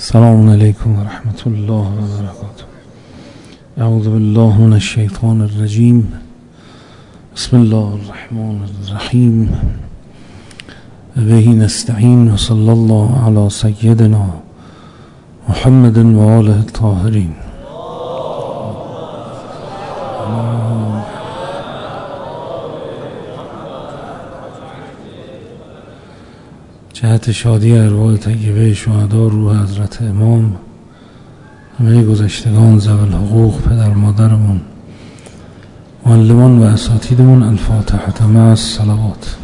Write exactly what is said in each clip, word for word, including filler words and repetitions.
السلام علیکم و رحمت الله و برکاته. اعوذ بالله من الشیطان الرجیم. بسم الله الرحمن الرحیم. و به نستعین و صلی الله علی سیدنا محمد و آله الطاهرین. جهت شادی ارواح طیبه شهدا روح حضرت امام، همه گذشتگان ذوی الحقوق، پدر مادرمون، معلمان و اساتیدمون، الفاتحه مع الصلوات.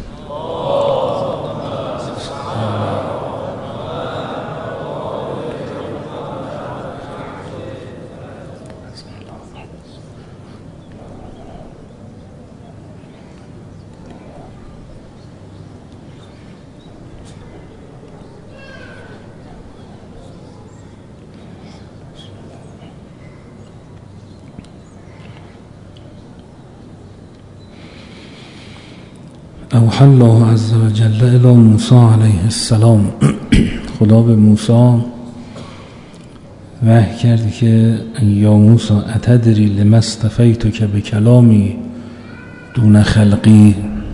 اوحی الله عز و جل الی موسی علیه السلام. خدا به موسی وحی کرد که یا موسی اتدری لما اصطفیتک بکلامی دون خلقی،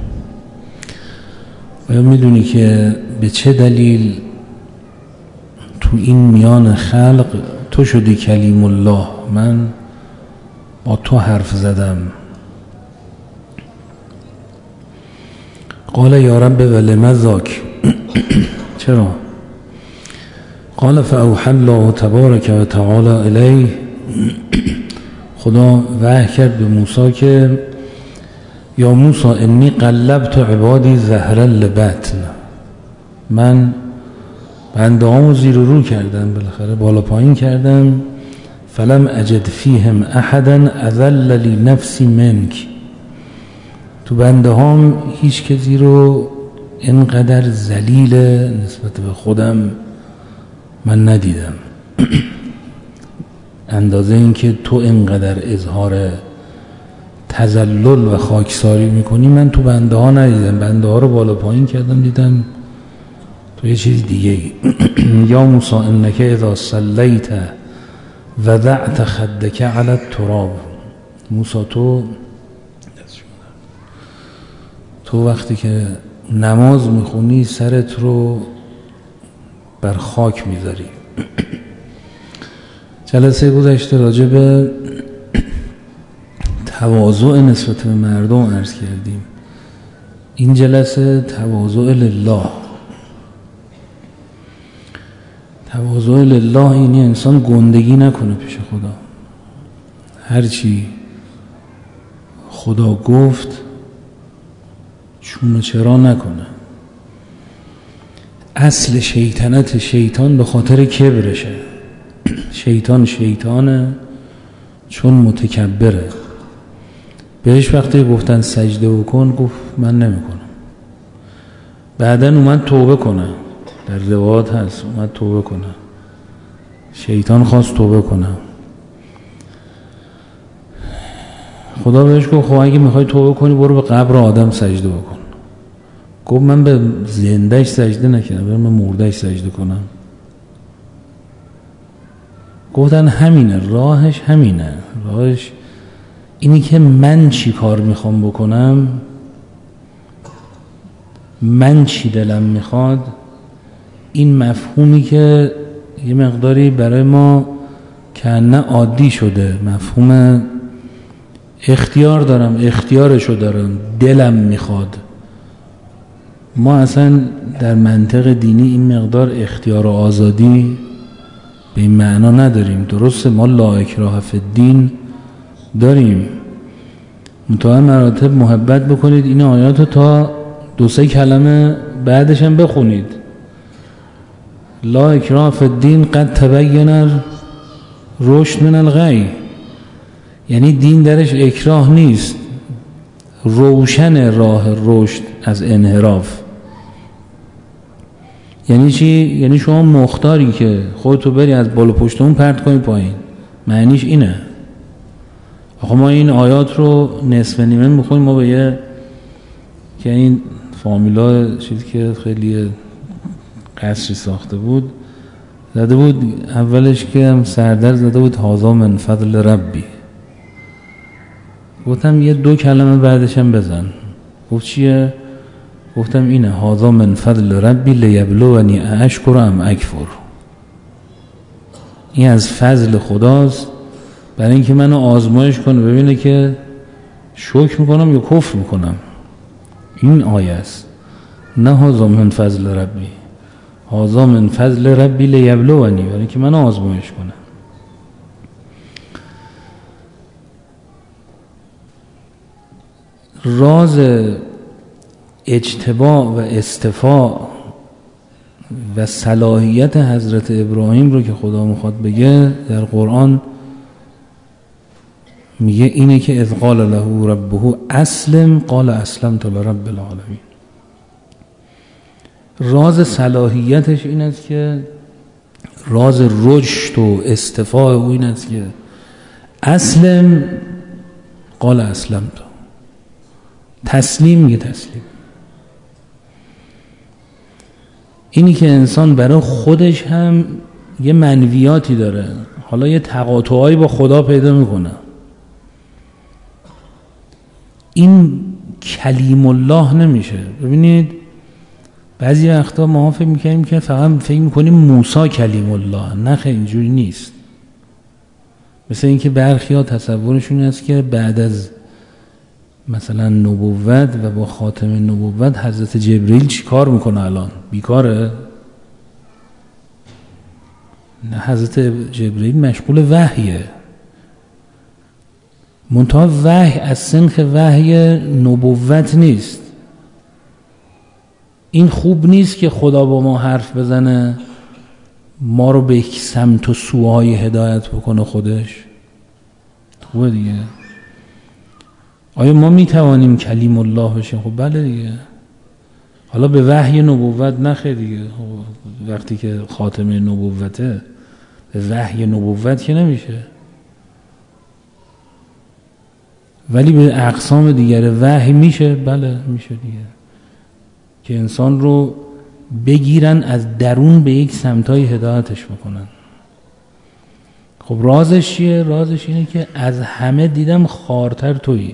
و میدونی که به چه دلیل تو این میان خلق تو شدی کلیم الله، من با تو حرف زدم. قال یا رب ولم ذاک، چرا؟ قال فاوحی الله تبارک و تعالی الیه، خدا وحی کرد به موسی که یا موسی انی قلبت عبادی ظهرا لبطن، من بنده هامو زیر و رو کردم، بالاخره بالا پایین کردم. فلم اجد فیهم احدا اذل لی نفسی منک، تو بنده هام هیچ کسی رو اینقدر ذلیل نسبت به خودم من ندیدم. اندازه این که تو اینقدر اظهار تذلل و خاکساری میکنی من تو بنده ها ندیدم. بنده ها رو بالا پایین کردم، دیدم تو یه چیز دیگه. یا موسی انک اذا صلیت وضعت خدک علی التراب، موسی تو تو وقتی که نماز میخونی سرت رو بر خاک میذاری. جلسه گذشته راجع به تواضع نسبت به مردم عرض کردیم. این جلسه تواضع لله. تواضع لله اینی انسان گندگی نکنه پیش خدا، هرچی خدا گفت چون چرا نکنه. اصل شیطنت شیطان به خاطر کبرشه. شیطان شیطانه چون متکبره. بهش وقتی گفتن سجده بکن گفت من نمی کنم. بعدن اومد توبه کنه، در روایات هست اومد توبه کنه. شیطان خواست توبه کنه، خدا بهش گفت خب اگه میخوای توبه کنی برو به قبر آدم سجده بکن. گفت من به زندهش سجده نکنم، برم به مردهش سجده کنم. گفتن همینه، راهش همینه. راهش اینی که من چی کار میخوام بکنم، من چی دلم میخواد. این مفهومی که یه مقداری برای ما کنه عادی شده، مفهوم اختیار دارم، اختیارشو دارم، دلم میخواد. ما اصلا در منطق دینی این مقدار اختیار و آزادی به این معنا نداریم. درسته ما لا اکراه فی الدین داریم، منتها مراتب محبت بکنید این آیاتو تا دو سه کلمه بعدش هم بخونید. لا اکراه فی الدین قد تبین رشد من الغی، یعنی دین درش اکراه نیست، روشن راه رشد از انحراف. یعنی چی؟ یعنی شما مختاری که خودتو بری از بالا پشت اون پرت کنی پایین. معنیش اینه. آخه ما این آیات رو نصف نیمه میخونیم. ما به یه که این فامیلا چیزی که خیلی قصری ساخته بود زده بود اولش که هم سردر زده بود هذا من فضل ربی. گفتم یه دو کلمه بعدش هم بزن. گفت چیه؟ گفتم اینه هذا من فضل ربی لیبلونی اشکر ام اکفر. این از فضل خداست برای اینکه منو آزمایش کنه ببینه که شکر میکنم یا کفر میکنم. این آیه است، نه هذا من فضل ربی. هذا من فضل ربی لیبلونی، برای اینکه منو آزمایش کنه. راز اجتباء و اصطفاء و صلاحیت حضرت ابراهیم رو که خدا میخواد بگه در قرآن میگه اینه که اذ قال له ربه اسلم قال اسلمت لرب العالمین. راز صلاحیتش این است که راز رشد و اصطفاء او این است که اسلم قال اسلمت، تسلیم میگه تسلیم. اینی که انسان برای خودش هم یه منویاتی داره، حالا یه تقاطعایی با خدا پیدا میکنه. این کلیم الله نمیشه. ببینید بعضی وقتا ما فکر میکنیم که فقط فکر میکنیم موسی کلیم الله، نه خیلی اینجوری نیست. مثل اینکه برخی ها تصورشون است که بعد از مثلا نبوت و با خاتم نبوت حضرت جبرئیل چی کار میکنه؟ الان بیکاره؟ نه، حضرت جبرئیل مشغول وحیه، منتها وحی از سنخ وحی نبوت نیست. این خوب نیست که خدا با ما حرف بزنه ما رو به یک سمت و سوهای هدایت بکنه خودش. خوبه دیگه. آیا ما میتوانیم کلیم الله بشیم؟ خب بله دیگه. حالا به وحی نبوت نخیر دیگه. وقتی که خاتمه نبوته به وحی نبوت که نمیشه، ولی به اقسام دیگر وحی میشه. بله میشه دیگه، که انسان رو بگیرن از درون به یک سمتای هدایتش بکنن. خب رازش چیه؟ رازش اینه که از همه دیدم خارتر تویی.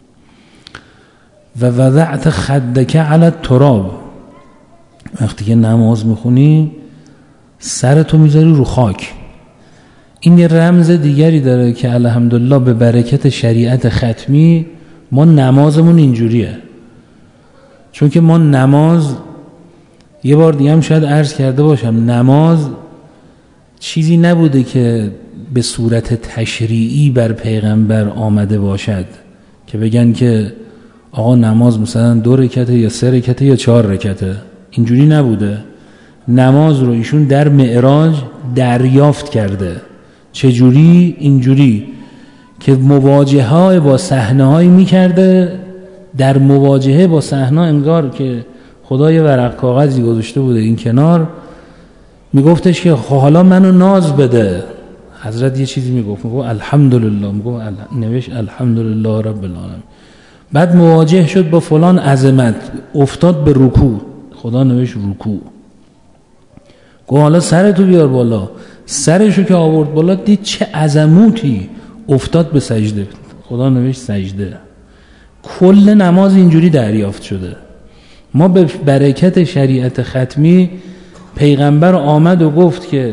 و وضعت خدک علی التراب، وقتی که نماز میخونی سرتو میذاری رو خاک. این یه رمز دیگری داره که الحمدلله به برکت شریعت ختمی ما نمازمون اینجوریه. چون که ما نماز، یه بار دیگه هم شاید عرض کرده باشم، نماز چیزی نبوده که به صورت تشریعی بر پیغمبر آمده باشد که بگن که آقا نماز مثلا دو رکعته یا سه رکعته یا چهار رکعته. اینجوری نبوده. نماز رو ایشون در معراج دریافت کرده. چجوری؟ اینجوری که مواجهه با صحنه‌هایی می‌کرده، در مواجهه با صحنه انگار که خدا یه ورق کاغذی گذاشته بوده این کنار، میگفتش که حالا منو ناز بده. حضرت یه چیزی میگفت، میگفت الحمدلله، میگفت نوشت الحمدلله رب العالمین. بعد مواجه شد با فلان عظمت، افتاد به رکوع، خدا نوشت رکوع. گفت حالا سرتو بیار بالا. سرشو که آورد بالا دید چه عظمتی، افتاد به سجده، خدا نوشت سجده. کل نماز اینجوری دریافت شده. ما به برکت شریعت ختمی پیغمبر آمد و گفت که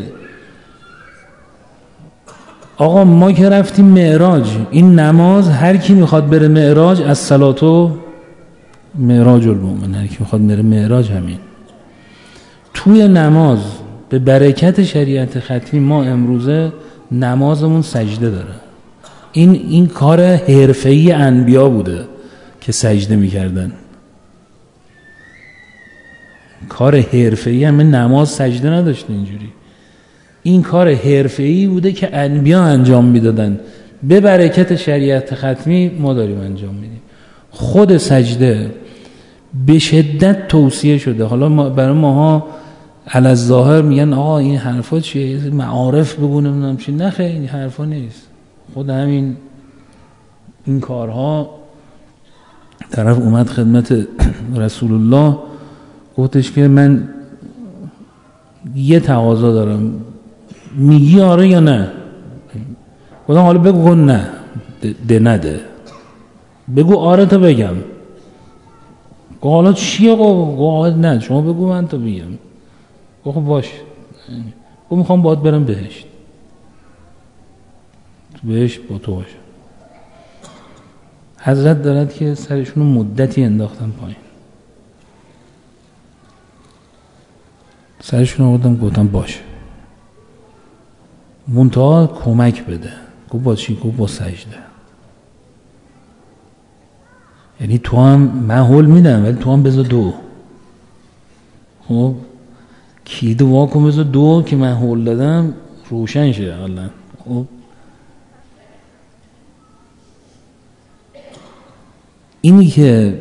آقا ما که رفتیم معراج، این نماز هر کی میخواد بره معراج از صلاتو معراج المؤمن، هر کی میخواد بره معراج همین. توی نماز به برکت شریعت ختمی ما امروزه نمازمون سجده داره. این این کار حرفه‌ای انبیا بوده که سجده میکردن. کار حرفه‌ای همه نماز سجده نداشته اینجوری. این کار حرفه‌ای بوده که انبیا انجام میدادن. به برکت شریعت ختمی ما داریم انجام میدیم. خود سجده به شدت توصیه شده. حالا ما برای ماها علی الظاهر میگن آقا این حرفا چیه؟ معارف بگو نمیدونم چی. نه خیلی این حرفا نیست. خود همین این کارها، طرف اومد خدمت رسول الله گفتش که من یه تقاضا دارم، میگی آره یا نه؟ گفتم حالا بگو نه ده نده، بگو آره تا بگم. گفت حالا چیه؟ گفت نه شما بگو من تا بگم. گفت باش. گفت میخوام باید برم بهشت، تو بهشت با تو باشم. حضرت دارد که سرشون مدتی انداختن پایین، سرشون آوردم گفتم باشه، منتها کمک بده. گفت با چی؟ گفت با سجده. یعنی تو هم من هول میدم ولی تو هم بذار دو. خب کلید واکن بذار دو که من هول دادم روشن شه. حالا خب اینی که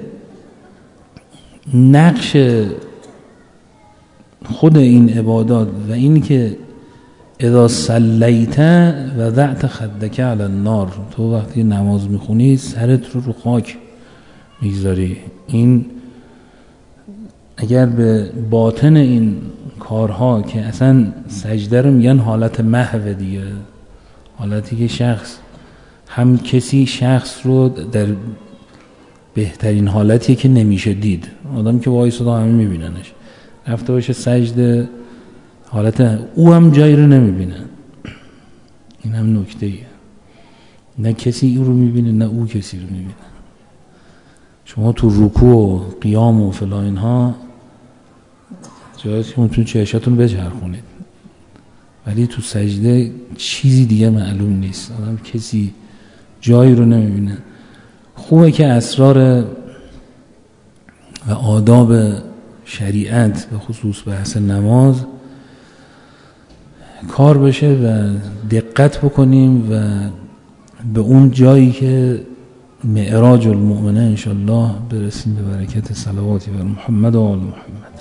نقش خود این عبادات و اینی که اذا صلیت وضعت خدک علی النار، تو وقتی نماز میخونی سرت رو رو خاک میگذاری، این اگر به باطن این کارها که اصلا سجده رو میگن حالت محو دیگه، حالتی که شخص هم کسی شخص رو در بهترین حالتیه که نمیشه دید، آدم که وای صدا همه میبیننش، رفته باشه سجده حالت او هم جایی رو نمیبینه. این هم نکته ایه، نه کسی او رو میبینه نه او کسی رو میبینه. شما تو رکوع و قیام و فلا اینها جاییست که اونتون چشاتون بچرخونید، ولی تو سجده چیزی دیگه معلوم نیست، آدم کسی جایی رو نمیبینه. خوبه که اسرار و آداب شریعت به خصوص بحث نماز کار بشه و دقت بکنیم و به اون جایی که معراج المؤمنه انشالله برسیم به برکت صلواتی بر محمد و آل محمد.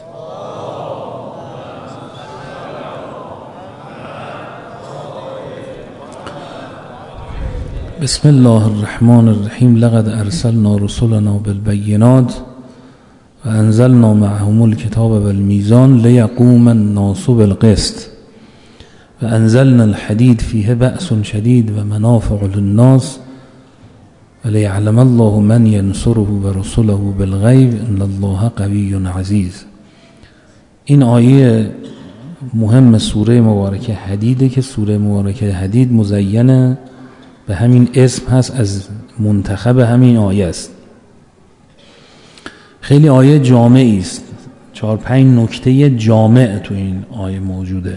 بسم الله الرحمن الرحیم. لقد ارسلنا رسلنا بالبینات و انزلنا معهم الكتاب والمیزان لیقوم الناس بالقسط و انزلنا الحدید فیه بأس شدید و منافع للناس و لیعلم الله من ینصره و رسله بالغیب ان الله قوی عزیز. این آیه مهم سوره مبارکه حدیده که سوره مبارکه حدید مزینه به همین اسم هست، از منتخب همین آیه است. خیلی آیه جامعی است، چهار پنج نکته جامع تو این آیه موجوده.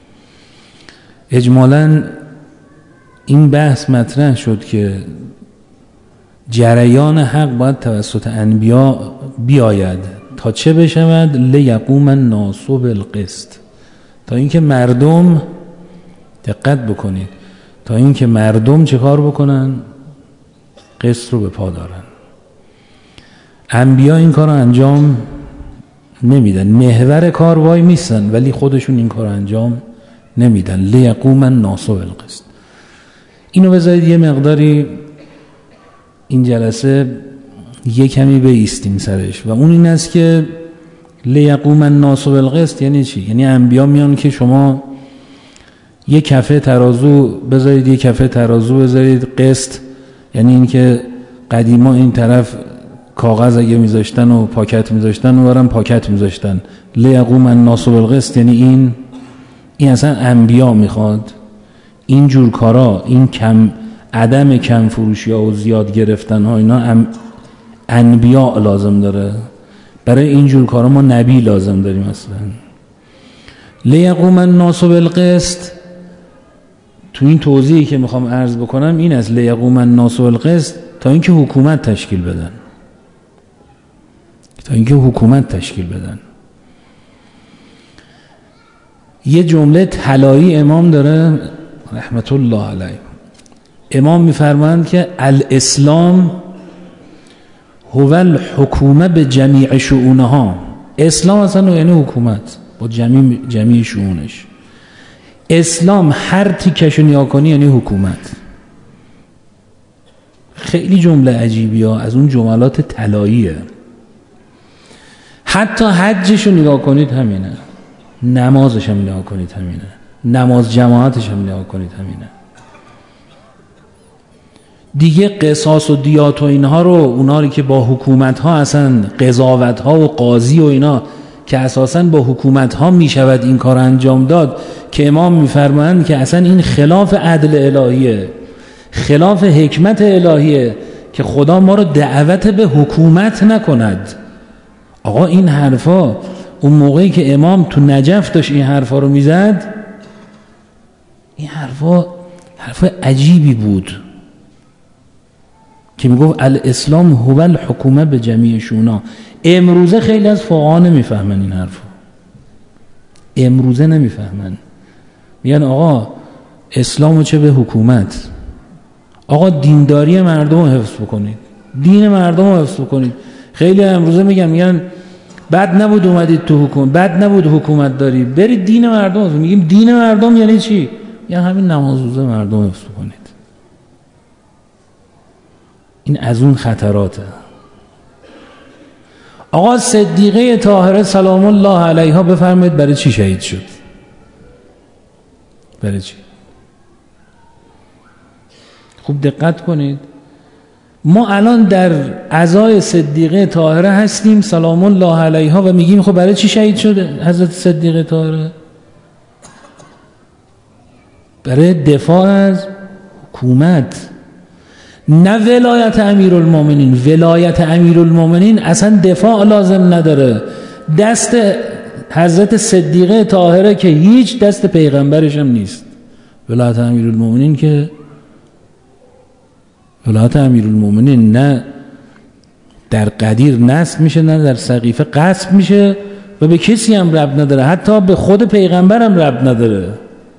اجمالاً این بحث مطرح شد که جریان حق باید توسط انبیا بیاید تا چه بشود؟ لیقوم الناس بالقسط، تا اینکه مردم، دقت بکنید، تا اینکه مردم چه کار بکنن؟ قسط رو به پا دارن. انبیا این کار رو انجام نمیدن، محور کار وای میستن ولی خودشون این کار رو انجام نمیدن. لیقوم الناس بالقسط. اینو بذارید یه مقداری این جلسه یه کمی بایستیم سرش و اون این است که لیقوم الناس بالقسط یعنی چی؟ یعنی انبیا میان که شما یه کفه ترازو بذارید، یه کفه ترازو بذارید قسط، یعنی این که قدیما این طرف کاغذ اگه میذاشتن و پاکت میذاشتن و برام پاکت میذاشتن. لیقوم الناس بالقسط یعنی این این اصلا انبیا میخواد این جور کارا، این کم عدم کم فروشی ها و زیاد گرفتن ها، اینا انبیا لازم داره. برای این جور کارا ما نبی لازم داریم اصلا. لیقوم الناس بالقسط تو این توضیحی که میخوام عرض بکنم این است، لیقوم الناس بالقسط تا اینکه حکومت تشکیل بدن، تا اینکه حکومت تشکیل بدن. یه جمله طلایی امام داره رحمت الله علیه. امام میفرمایند که الاسلام هو الحکومه به جمیع شؤونها. اسلام اصلا یعنی حکومت با جمیع جمیع شؤونش. اسلام هر تیکشو نگاه کنی یعنی حکومت. خیلی جمله عجیبی ها، از اون جملات طلاییه. حتی حجشو نگاه کنید همینه، نمازش هم نگاه کنید همینه. نماز جماعتش هم نگاه کنید همینه دیگه. قصاص و دیات و اینها رو اونایی که با حکومت ها اصلا قضاوت ها و قاضی و اینا که اساساً با حکومت ها می شود این کار انجام داد که امام میفرمایند که اصلا این خلاف عدل الهیه، خلاف حکمت الهیه که خدا ما رو دعوت به حکومت نکند. آقا این حرفا اون موقعی که امام تو نجف داشت این حرفا رو میزد، این حرفا حرفا عجیبی بود که میگفت الاسلام هو الحکومه به جمیع شونا. امروزه خیلی از فقها نمیفهمن این حرفو، امروزه نمیفهمن، میگن آقا اسلامو چه به حکومت، آقا دینداری مردم رو حفظ بکنید، دین مردم رو حفظ بکنید. خیلی امروزه میگن میگن بد نبود اومدید تو حکومت، بد نبود حکومت داری، برید دین مردم رو. میگیم دین مردم یعنی چی؟ یعنی همین نماز روزه مردم رو حفظ بکنید. این از اون خطراته. آقا صدیقه طاهره سلام الله علیها بفرمایید برای چی شهید شد؟ برای چی؟ خوب دقت کنید. ما الان در عزای صدیقه طاهره هستیم سلام الله علیها و میگیم خب برای چی شهید شده حضرت صدیقه طاهره؟ برای دفاع از حکومت، نه ولایت امیرالمومنین. ولایت امیرالمومنین اصلا دفاع لازم نداره، دست حضرت صدیقه طاهره که هیچ دست پیغمبرش هم نیست. ولایت امیرالمومنین که ولایت امیرالمومنین نه در قدیر نصب میشه نه در سقیفه غصب میشه و به کسی هم ربط نداره، حتی به خود پیغمبر هم ربط نداره.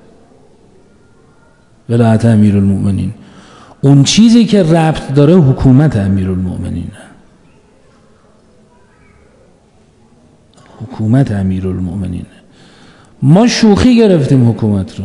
ولایت امیرالمومنین اون چیزی که ربط داره حکومت امیرالمومنینه، حکومت امیرالمومنینه. ما شوخی گرفتیم حکومت رو،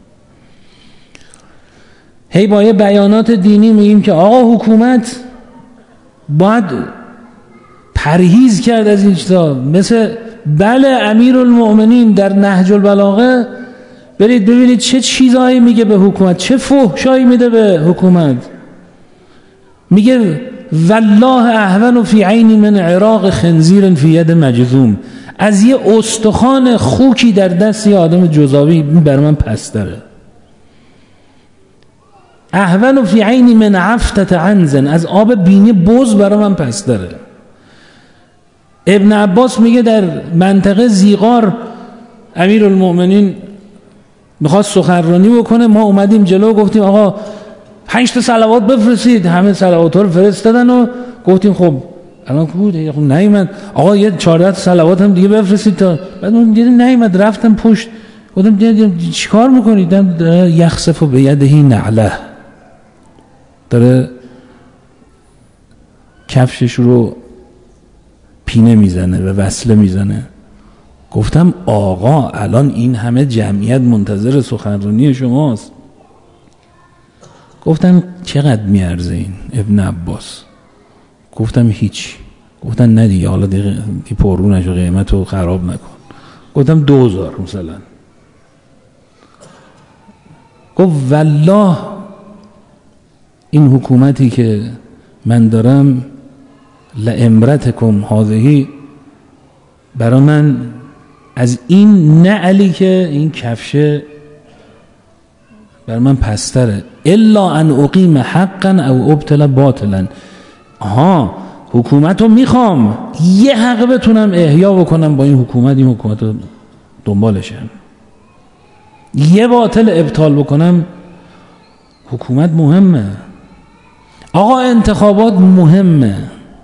هی با یه بیانات دینی میگیم که آقا حکومت باید پرهیز کرد از این چیزا، مثل بله امیرالمومنین در نهج البلاغه برید ببینید چه چیزایی میگه به حکومت، چه فحشایی میده به حکومت. میگه والله اهون فی عین من عراق خنزیر فی ید مجذوم، از یه استخوان خوکی در دست یه آدم جزاوی بر من پستره. اهون فی عین من عفتت عنزن، از آب بینی بز برای من پستره. ابن عباس میگه در منطقه زیغار امیرالمومنین میخواست سخنرانی بکنه، ما اومدیم جلو گفتیم آقا پنج تا صلوات بفرستید، همه صلوات ها رو فرستادن و گفتیم خب الان کو خب نیومد، آقا یه چهارده تا صلوات هم دیگه بفرستید تا بعد اون دیدم نیومد، رفتم پشت گفتم دیدم چیکار میکنید؟ داره یخسف به یده نعله، داره کفشش رو پینه میزنه و وصله میزنه. گفتم آقا الان این همه جمعیت منتظر سخنرانی شماست. گفتم چقدر میارزه این ابن عباس؟ گفتم هیچ. گفتن نه دیگه حالا دیگه پرونش و قیمت رو خراب نکن. گفتم دوزار مثلا. گفت والله این حکومتی که من دارم لامرتکم هذه، برای من از این نعلی که این کفشه بر من پستره، الا ان اقیم حقا او ابتلا باطلا. آها حکومت رو میخوام یه حق بتونم احیا بکنم با این حکومت، این حکومت رو دنبالشم، یه باطل ابطال بکنم. حکومت مهمه آقا، انتخابات مهمه.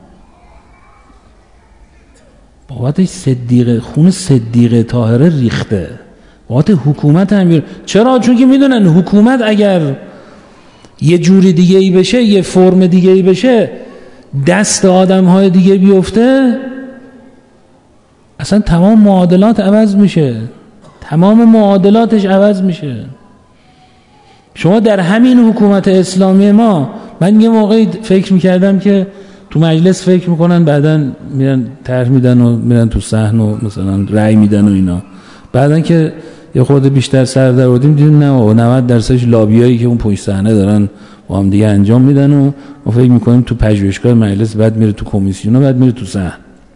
بابت صدیقه خون صدیقه طاهره ریخته، بابت حکومت امیر. چرا؟ چون که میدونن حکومت اگر یه جوری دیگه ای بشه، یه فرم دیگه ای بشه، دست آدم های دیگه بیفته، اصلا تمام معادلات عوض میشه، تمام معادلاتش عوض میشه. شما در همین حکومت اسلامی ما، من یه موقعی فکر میکردم که تو مجلس فکر میکنن بعدن میرن طرح میدن و میرن تو صحن و مثلا رأی میدن و اینا، بعدن که یه خورده بیشتر سر در آوردیم دیدیم نه نود درصدش لابیایی که اون پشت صحنه دارن با هم دیگه انجام میدن و ما فکر میکنیم تو پژوهشگاه مجلس بعد میره تو کمیسیون و بعد میره تو صحن.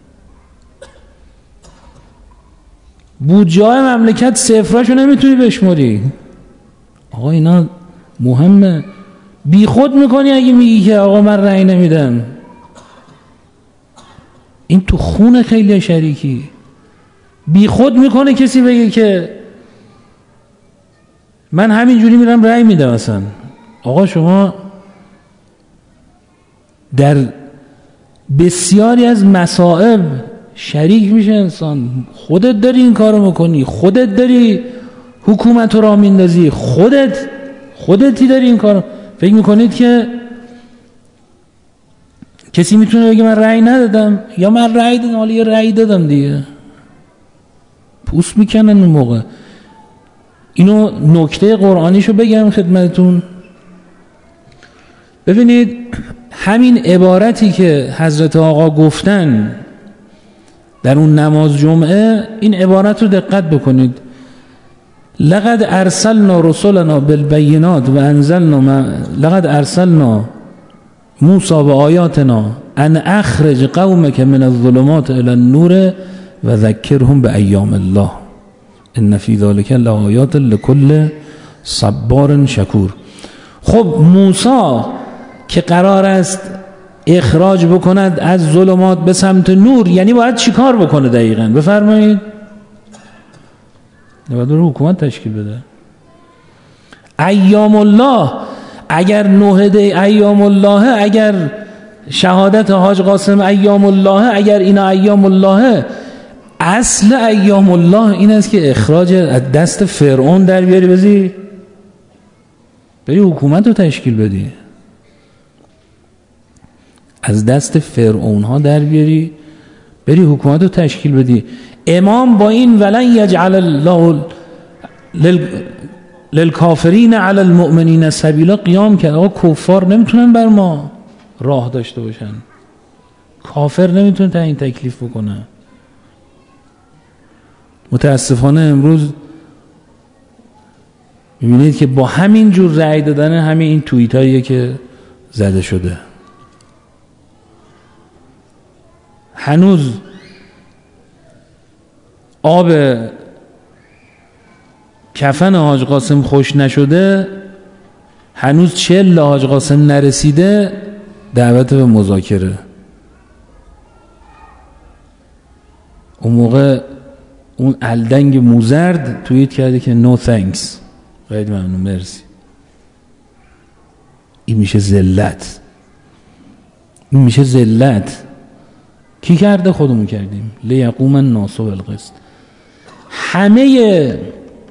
بودجه مملکت صفراشو نمیتونی بشموری. آقا اینا مهمه. بی خود میکنی اگه میگی که آقا من رأی نمیدم. این تو خون خیلی شریکی. بی خود میکنه کسی بگه که من همینجوری میرم رأی میدم. اصلا آقا شما در بسیاری از مصائب شریک میشه انسان. خودت داری این کارو میکنی، خودت داری حکومت رو راه میندازی، خودت خودتی داری این کارو. فکر میکنید که کسی میتونه بگه من رأی ندادم؟ یا من رأی دادم، حالا یه رأی دادم دیگه. پوست میکنن اون موقع. اینو نکته قرآنیشو بگم خدمتتون. ببینید همین عبارتی که حضرت آقا گفتن در اون نماز جمعه، این عبارت رو دقت بکنید. لقد ارسلنا رسولنا بالبینات و انزلنا ما لقد ارسلنا موسی و آیاتنا ان اخرج قومک من الظلمات الی النور و ذکرهم بایام الله ان فی ذلک لآیات لکل صبار شکور. خب موسی که قرار است اخراج بکند از ظلمات به سمت نور، یعنی باید چی کار بکنه دقیقاً؟ بفرمایید. باید رو حکومت تشکیل بده. ایام الله، اگر نهده ایام الله، اگر شهادت حاج قاسم ایام الله، اگر اینا ایام الله، اصل ایام الله این است که اخراج از دست فرعون در بیاری، بزی بری حکومت رو تشکیل بدی، از دست فرعون ها در بیاری بری حکومت رو تشکیل بدی. امام با این ولن یجعل الله للکافرین علی المؤمنین سبیلا قیام کرد. آقا کفار نمیتونن بر ما راه داشته باشن، کافر نمیتونه تعیین تکلیف بکنه. متاسفانه امروز میبینید که با همین جور رأی دادن همین این توییت هاییه که زده شده. هنوز آب کفن حاج قاسم خوش نشده، هنوز چل حاج قاسم نرسیده، دعوت به مذاکره. اون موقع اون الدنگ موزرد توییت کرده که نو تhanks، خیلی ممنون، مرسی. این میشه ذلت، این میشه ذلت. کی کرده؟ خودمون کردیم. لیقوم الناس بالقسط. همه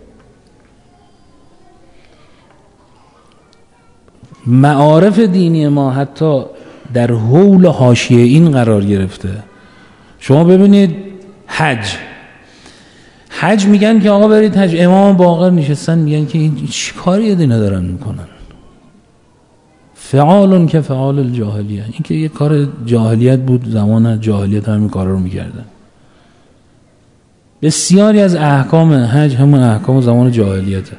معارف دینی ما حتی در حول حاشیه این قرار گرفته. شما ببینید حج حج میگن که آقا برید حج. امام باقر نشستن میگن که این چی کاری دینا دارن میکنن؟ فعالون که فعال الجاهلیه. این که یه کار جاهلیت بود، زمان جاهلیت همین کارا رو میکردن. بسیاری از احکام حج همون احکام زمان جاهلیته.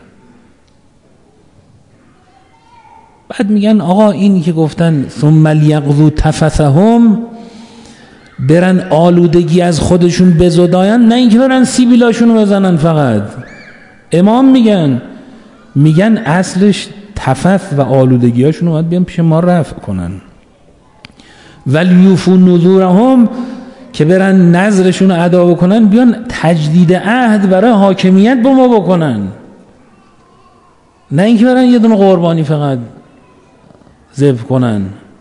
بعد میگن آقا این که گفتن ثم لیقضوا تفثهم، برن آلودگی از خودشون بزداین، نه اینکه برن سیبیلاشون رو بزنن فقط. امام میگن میگن اصلش تفث و آلودگی هاشون رو باید بیان پیش ما رفع کنن. ولیوفوا نذورهم، که برن نذرشون رو ادا بکنن، بیان تجدید عهد برای حاکمیت با ما بکنن، نه اینکه برن یه دونه قربانی فقط ذبح کنن.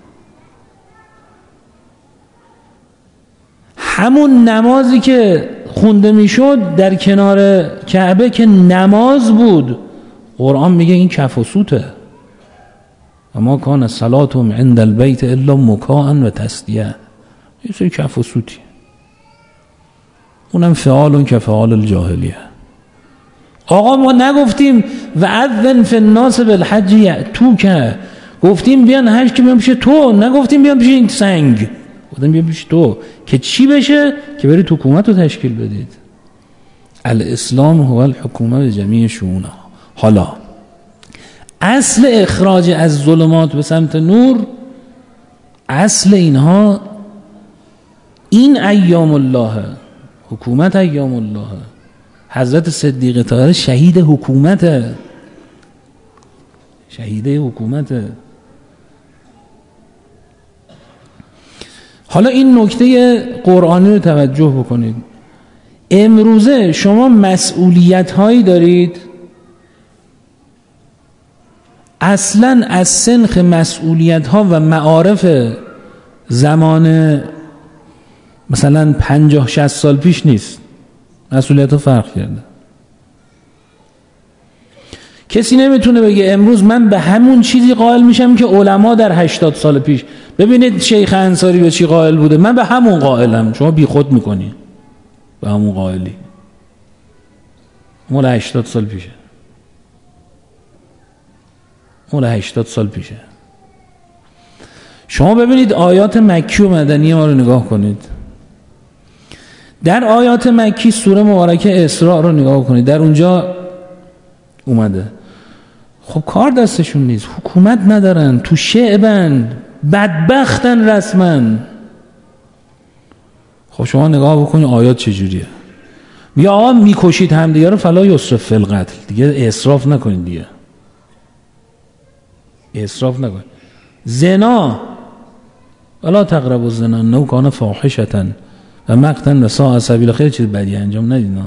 همون نمازی که خونده میشد در کنار کعبه که نماز بود، قرآن میگه این کف و سوته. اما کان صلاتهم عند البیت الا مکاء و تسدیه. این سوی کف و سوتی، اونم فعالون که فعال الجاهلیه. آقا ما نگفتیم و اذن فی الناس بالحج یأتوک، گفتیم بیان حج که بیان پیش تو، نگفتیم بیان پیش این سنگ. گفتیم بیان پیش تو که چی بشه؟ که برید حکومت رو تشکیل بدید. الاسلام هو الحکومه به جمیع شؤونها. حالا اصل اخراج از ظلمات به سمت نور، اصل اینها این ایام الله، حکومت ایام الله. حضرت صدیق طاهر شهید حکومت، شهید حکومت. حالا این نکته قرآنی رو توجه بکنید. امروزه شما مسئولیت هایی دارید اصلا از سنخ مسئولیت ها و معارف زمان مثلا پنجاه شصت سال پیش نیست. مسئولیت ها فرق کرده. کسی نمیتونه بگه امروز من به همون چیزی قائل میشم که علما در هشتاد سال پیش. ببینید شیخ انصاری به چی قائل بوده، من به همون قائلم. شما بی خود میکنی، به همون قائلی. مال هشتاد سال پیشه، مال هشتاد سال پیشه. شما ببینید آیات مکی و مدنی ما رو نگاه کنید. در آیات مکی سوره مبارکه اسراء رو نگاه کنید. در اونجا اومده خب کار دستشون نیست، حکومت ندارن، تو شعبن، بدبختن رسما. خب شما نگاه بکنید آیات چجوریه. یا آقا میکشید همدیگه رو فلا یسرف فی القتل، دیگه اسراف نکنید، دیگه اسراف نکنید. زنا ولا تقربوا الزنا انه کان فاحشة و مقتا و ساء سبیلا. خیلی چیز بدی انجام ندید.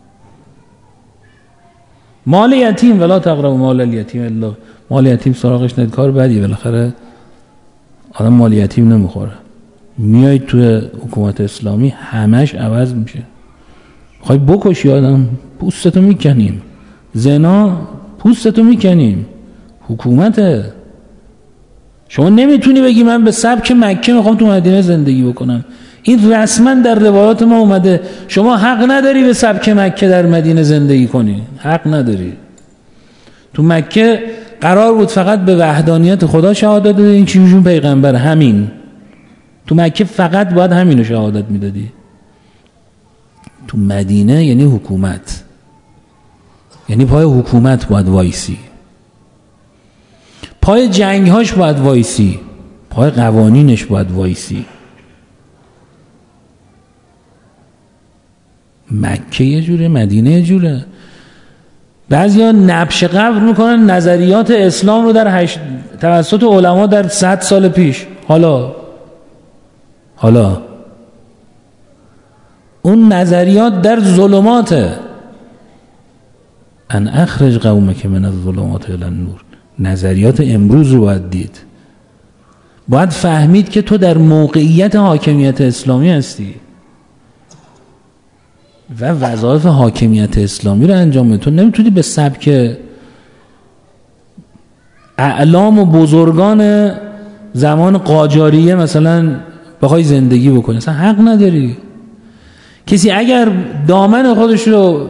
مال یتیم ولا تقربوا مال الیتیم الا، مال یتیم سراغش ندید، کار بدیه. بالاخره آدم مال یتیم نمیخوره. میایید تو حکومت اسلامی همش عوض میشه. خواهی بکشی آدم، پوستتو میکنیم. زنا پوستتو میکنیم. حکومته. شما نمیتونی بگی من به سبک مکه میخوام تو مدینه زندگی بکنم. این رسما در روایات ما اومده. شما حق نداری به سبک مکه در مدینه زندگی کنی، حق نداری. تو مکه قرار بود فقط به وحدانیت خدا شهادت بدی، این چیزشون پیغمبر، همین. تو مکه فقط باید همینو شهادت میدادی. تو مدینه یعنی حکومت، یعنی پای حکومت باید وایسی، پای جنگهاش باید وایسی، پای قوانینش باید وایسی. مکه یه جوره، مدینه یه جوره. بعضیا نبش قبر میکنن نظریات اسلام رو در هشت... توسط علما در صد سال پیش. حالا حالا اون نظریات در ظلماته. ان اخرج قومک من الظلمات الی النور. نظریات امروز رو باید دید. باید فهمید که تو در موقعیت حاکمیت اسلامی هستی و وظایف حاکمیت اسلامی رو انجام بدی. تو نمیتونی به سبک اعلام و بزرگان زمان قاجاریه مثلا بخوای زندگی بکنی، اصلا حق نداری. کسی اگر دامن خودش رو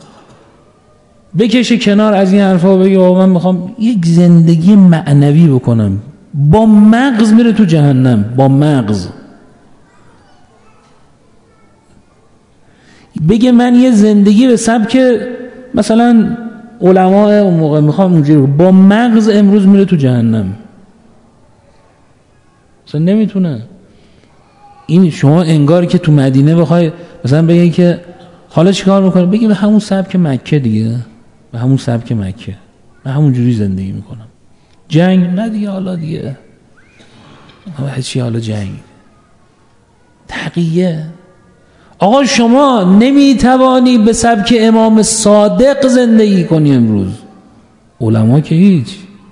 بکشه کنار از این حرفا و بگه من میخوام یک زندگی معنوی بکنم، با مغز میره تو جهنم. با مغز بگه من یه زندگی به سبک مثلا علماء اون موقع میخوام اونجوری، با مغز امروز میره تو جهنم. مثلا نمیتونه. این شما انگار که تو مدینه بخوای مثلا بگی که حالا چیکار میکنه، بگی به همون سبک مکه دیگه، به همون سبک مکه، به همون جوری زندگی میکنم. جنگ نه دیگه، حالا دیگه چی، حالا جنگ، تقیه. آقا شما نمیتوانی به سبک امام صادق زندگی کنی امروز. علما که هیچ.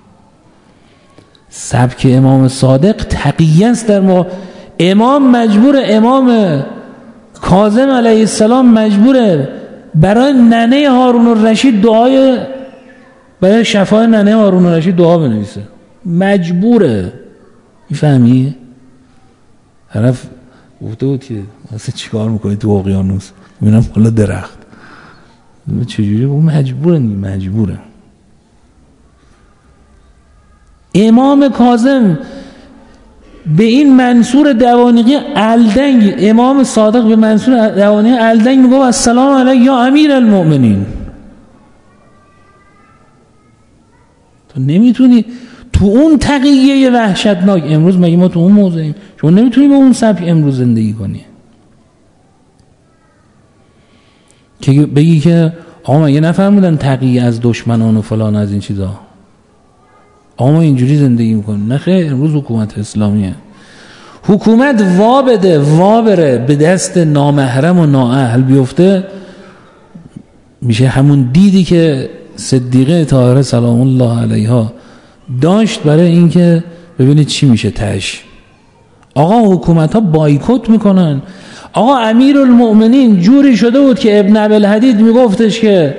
سبک امام صادق تقیه است. در ما امام مجبور، امام کاظم علیه السلام مجبوره برای ننه هارون الرشید دعای برای شفای ننه هارون الرشید دعا بنویسه. مجبوره. میفهمی؟ طرف گفته بود که واسه چیکار میکنی تو اقیانوس؟ میبینم بالا درخت. چجوری؟ اون مجبوره. نی مجبوره. امام کاظم به این منصور دوانقی الدنگ، امام صادق به منصور دوانقی الدنگ میگه السلام علیک یا امیر المؤمنین. تو نمیتونی تو اون تقیه وحشتناک، امروز مگه ما تو اون موضعیم؟ شما نمیتونی به اون سبک امروز زندگی کنی که بگی که آقا مگه نفهمیدن تقیه از دشمنان و فلان از این چیزا، آقا ما اینجوری زندگی میکنیم. نه خیر، امروز حکومت اسلامیه. حکومت وا بده وا بره به دست نامحرم و نااهل بیفته، میشه همون دیدی که صدیقه طاهره سلام الله علیها داشت برای اینکه ببینید چی میشه تهش. آقا حکومت ها بایکوت میکنن. آقا امیر المؤمنین جوری شده بود که ابن ابوالحدید میگفتش که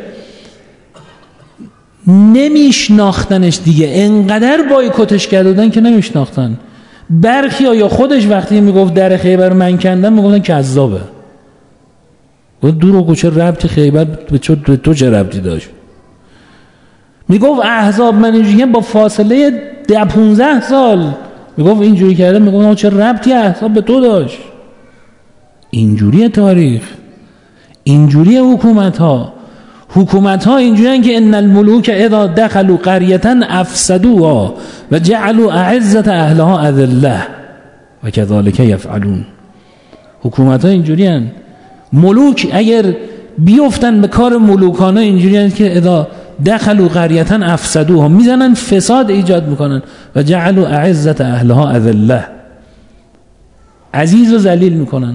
نمیشناختنش دیگه، انقدر بایکوتش کردن که نمیشناختن. برخی یا خودش وقتی میگفت در خیبر من کندم میگفتن کذابه. گفت دروغ، چه ربطی خیبر به تو چه ربطی داشت؟ میگفت احزاب من اینجوری با فاصله ده پونزده سال میگفت اینجوری کرده، میگفت چه ربطی احزاب به تو داشت؟ اینجوری تاریخ، اینجوری حکومت ها. حکومت ها اینجوریه که ان الملوک اذا دخلوا قرية افسدوها و جعلوا اعزة اهلها اذله و كذلك يفعلون. حکومت ها اینجوریان. ملوک اگر بیفتن به کار ملوکانه اینجوریه که اذا دخلوا قرية افسدوها، میزنن فساد ایجاد میکنن و جعلوا اعزة اهلها اذله، عزیز و ذلیل میکنن.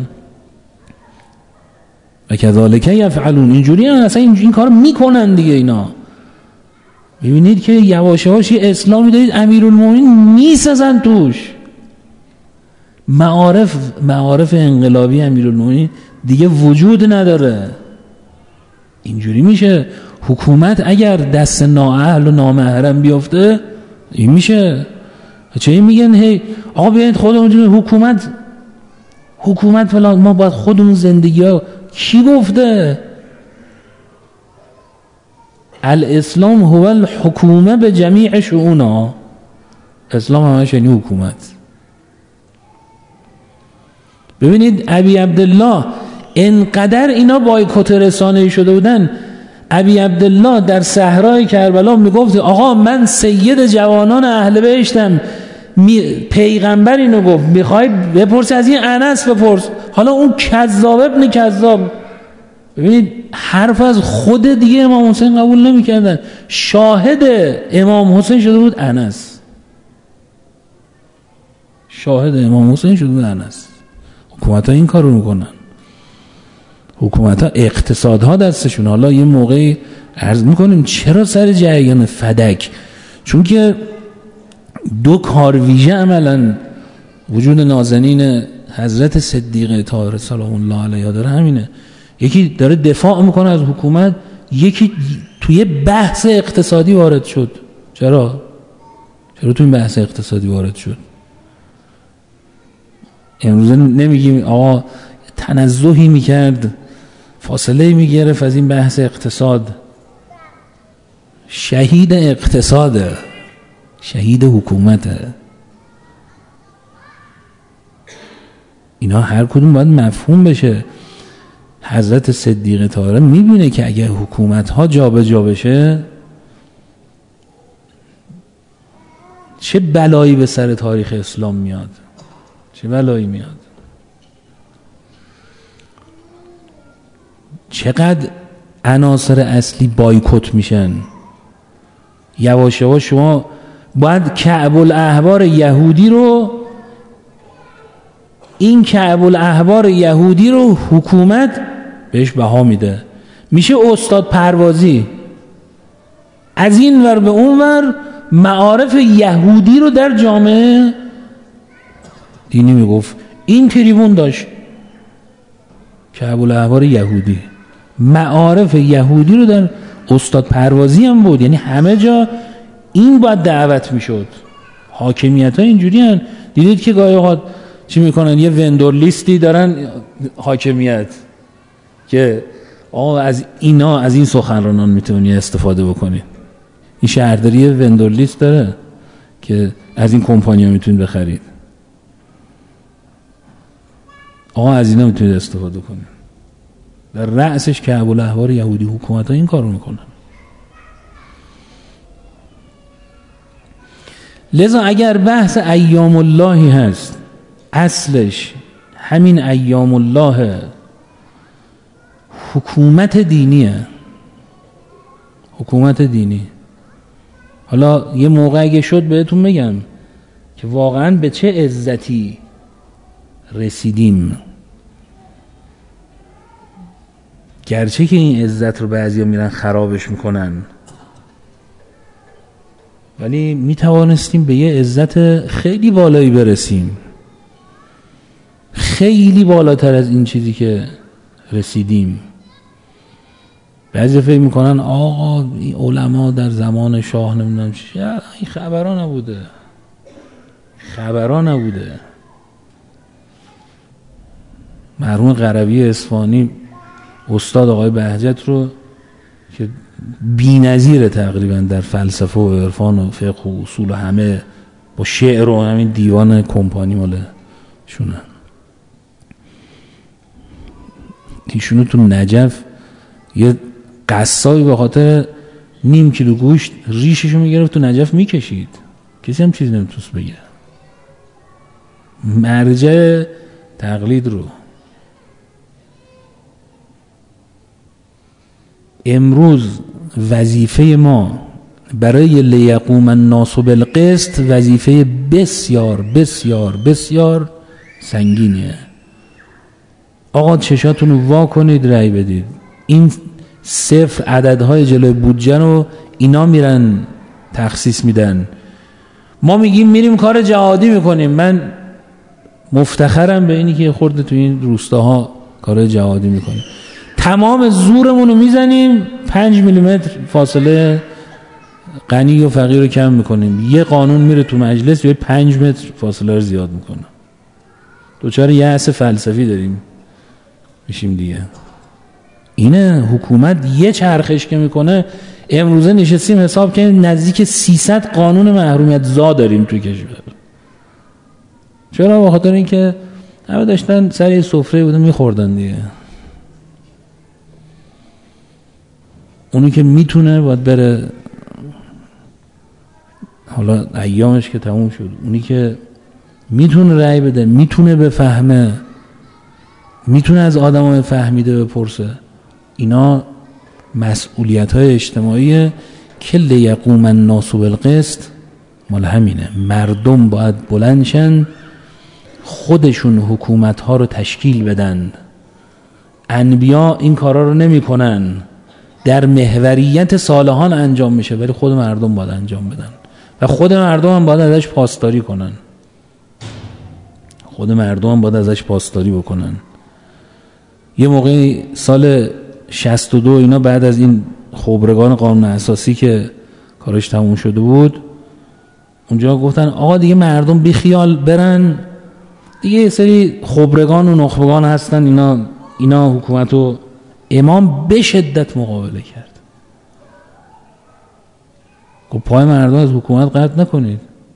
و کذالک یفعلون، اینجوری هم اصلا این کار میکنن دیگه اینا. ببینید که یواش یواش اسلامی دارید امیرالمومنین میسازن توش. معارف معارف انقلابی امیرالمومنین دیگه وجود نداره. اینجوری میشه حکومت اگر دست نااهل و نامحرم بیفته این میشه. چه میگن هی آقا بیاید خودمون حکومت حکومت فلان، ما باید خودمون زندگی ها. کی گفته؟ الاسلام هو الحکومه به جمیع شؤونها. اسلام همش یعنی حکومت. ببینید ابی عبدالله انقدر اینا بایکوت رسانه‌ای شده بودن. ابی عبدالله در صحرای کربلا میگفت آقا من سید جوانان اهل بهشتم. پیغمبر اینو گفت، میخوای بپرس از این انس بپرس. حالا اون کذاب ابن کذاب. ببینید حرف از خود دیگه امام حسین قبول نمیکردن. شاهد امام حسین شده بود انس. شاهد امام حسین شده بود انس. حکومت ها این کار رو میکنن. حکومت ها اقتصادها دستشون. حالا یه موقعی عرض میکنیم چرا سر جریان فدک، چون که دو کار ویژه عملا وجود نازنین حضرت صدیقه طاهره سلام الله علیها داره، همینه. یکی داره دفاع میکنه از حکومت، یکی توی بحث اقتصادی وارد شد. چرا؟ چرا توی بحث اقتصادی وارد شد؟ امروز نمیگیم آقا تنزهی میکرد، فاصله میگرفت از این بحث اقتصاد. شهید اقتصاده، شهید حکومته. اینا هر کدوم باید مفهوم بشه. حضرت صدیقه طاهره میبینه که اگه حکومت ها جا به جا بشه چه بلایی به سر تاریخ اسلام میاد، چه بلایی میاد. چقدر عناصر اصلی بایکوت میشن. یواش یواش شما باید کعب الاحبار یهودی رو، این کعب الاحبار یهودی رو حکومت بهش بها میده، میشه استاد پروازی. از این ور به اون ور معارف یهودی رو در جامعه دینی میگفت. این تریبون داشت کعب الاحبار یهودی، معارف یهودی رو در استاد پروازی هم بود. یعنی همه جا این باید دعوت میشد. حاکمیت ها اینجوری هن. دیدید که گاهی اوقات چی میکنن؟ یه وندور لیستی دارن حاکمیت که آقا از اینا، از این سخنرانان میتونی استفاده بکنید. این شهرداری وندور لیست داره که از این کمپانیا میتونید بخرید. آقا از اینا میتونید استفاده کنید. در رأسش که ابوالاحبار یهودی حکومت ها این کار رو میکنن. لذا اگر بحث ایام اللهی هست، اصلش همین ایام الله حکومت دینیه، حکومت دینی. حالا یه موقع اگه شد بهتون بگم که واقعا به چه عزتی رسیدیم، گرچه که این عزت رو بعضیا میرن خرابش میکنن، ولی میتوانستیم به یه عزت خیلی بالایی برسیم، خیلی بالاتر از این چیزی که رسیدیم. بعضی فکر میکنن آقا این علما در زمان شاه نمیدونم چی، این خبرها نبوده، خبرها نبوده. مرحوم قروی اصفهانی استاد آقای بهجت رو که بی‌نظیره تقریبا در فلسفه و عرفان و فقه و اصول و همه با شعر و همین دیوان کمپانی مال شونه، ایشونو تو نجف یه قصابی به خاطر نیم کیلو گوشت ریششو میگرفت تو نجف میکشید، کسی هم چیزی نمیتونست بگه. مرجع تقلید رو امروز وظیفه ما برای لیقوم الناس بالقسط وظیفه بسیار بسیار بسیار سنگینیه. آقا چشاتون رو وا کنید رأی بدید. این صفر عددهای جلوی بودجه رو اینا میرن تخصیص میدن، ما میگیم میریم کار جهادی میکنیم. من مفتخرم به اینی که خورده تو این روستاها کار جهادی میکنیم، تمام زورمون رو میزنیم، پنج میلیمتر فاصله غنی و فقیر رو کم میکنیم. یه قانون میره تو مجلس یه پنج متر فاصله رو زیاد میکنه. دوچار یأس فلسفی داریم میشیم دیگه. اینه حکومت یه چرخش که میکنه. امروزه نشستیم حساب کنیم نزدیک سیصد قانون محرومیت زا داریم توی کشور. چرا؟ به خاطر اینکه همه داشتن سر یه سفره بودن میخوردن دیگه. اونی که میتونه باید بره، حالا ایامش که تموم شد، اونی که میتونه رأی بده، میتونه بفهمه، میتونه از آدمای فهمیده بپرسه، اینا مسئولیت های اجتماعیه که لیقوم الناس بالقسط مال همینه. مردم باید بلندشن خودشون حکومت ها رو تشکیل بدن. انبیا این کارا رو نمی کنن، در محوریت صالحان انجام میشه، ولی خود مردم باید انجام بدن و خود مردم هم باید ازش پاسداری کنن. خود مردم هم باید ازش پاسداری بکنن. یه موقعی سال شصت و دو اینا بعد از این خبرگان قانون اساسی که کارش تموم شده بود، اونجا گفتن آقا دیگه مردم بی خیال برن دیگه، یه سری خبرگان و نخبگان هستن، اینا اینا حکومتو. امام به شدت مقابله کرد، گفت پای مردم از حکومت قطع نکنید.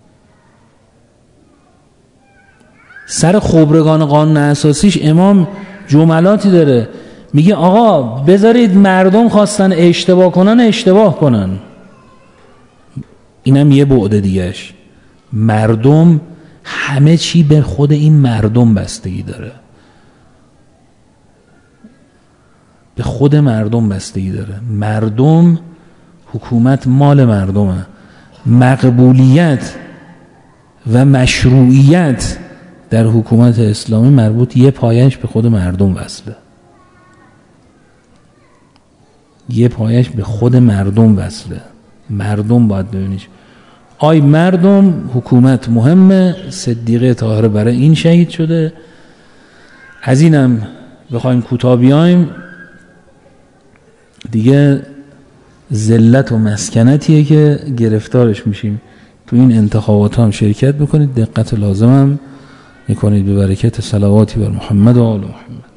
سر خبرگان قانون اساسیش امام جملاتی داره، میگه آقا بذارید مردم خواستن اشتباه کنن اشتباه کنن. اینم یه بعد دیگهش، مردم همه چی به خود این مردم بستگی داره، به خود مردم بستگی داره. مردم، حکومت مال مردمه. مقبولیت و مشروعیت در حکومت اسلامی مربوط یه پایش به خود مردم وصله، یه پایش به خود مردم وصله. مردم باید ببینیش آی مردم حکومت مهمه. صدیقه طاهره برای این شهید شده. از اینم بخوایم کوتاه بیایم دیگه، ذلت و مسکنتیه که گرفتارش میشیم. تو این انتخابات هم شرکت بکنید، دقت لازم هم میکنید. به برکت صلواتی بر محمد و آل محمد.